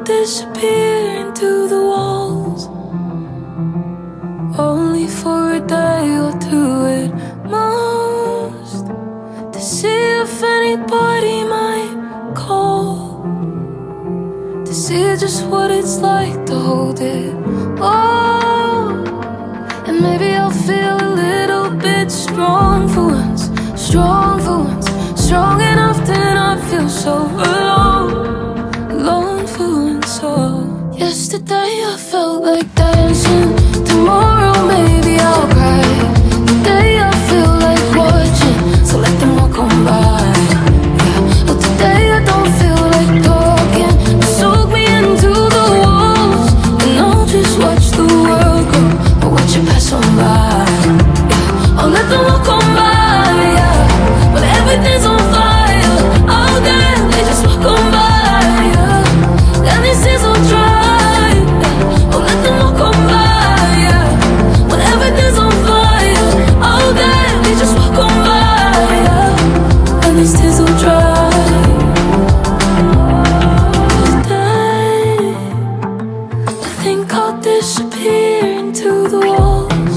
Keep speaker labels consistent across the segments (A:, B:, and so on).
A: disappear into the walls, only for a day or two at most, to see if anybody might call, to see just what it's like to hold it all. And maybe I'll feel a little bit strong for once, strong for once, strong enough to not feel so alone, alone for once. Oh, yesterday I felt like dancing, tomorrow maybe I'll cry. Today I feel like watching, so let them all come by. Yeah. But today I don't feel like talking, soak me into the walls, and I'll just watch the world go, or watch it pass on by. Yeah. I'll let them all come by, yeah. But everything's on fire, all day they just walk on by, yeah. And these tears will dry, yeah. I'll let them all come by, yeah. When everything's on fire, all day they just walk on by, yeah. And these tears will dry. Today, I think I'll disappear into the walls,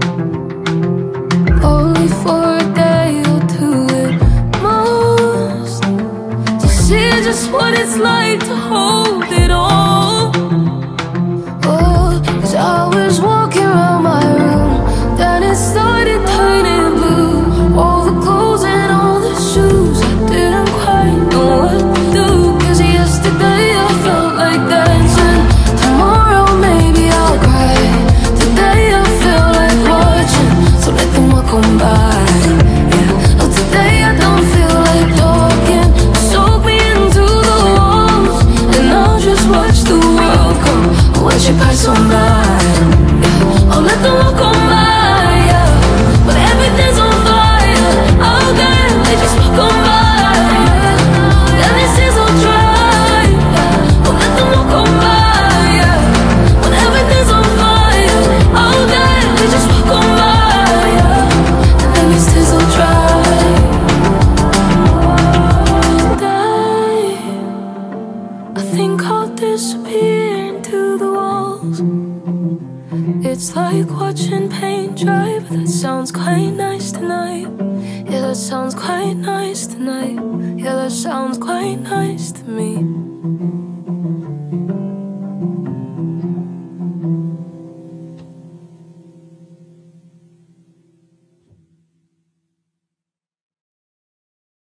A: only for a day or two at most, to see just what it's like to hold it all. Oh, 'cause I was walking around my room, then it started turning blue. All the clothes and all the shoes, I didn't quite know what to do. 'Cause yesterday I felt like dancing, tomorrow maybe I'll cry. Today I feel like watching, so let them all come by. Yeah. Oh, today I don't feel like talking, soak me into the walls, and I'll just watch the world go, watch it pass on by. Yeah. I'll let them all come by, yeah. But everything's on fire, all day they just walk on by, yeah. Then these tears will dry, yeah. I'll let them all come by, yeah. When everything's on fire, all day they just walk on by, yeah. And then these tears will dry. Today, I think I'll disappear into the walls. It's like watching paint dry, but that sounds quite nice tonight. Yeah, that sounds quite nice tonight. Yeah, that sounds quite nice to me.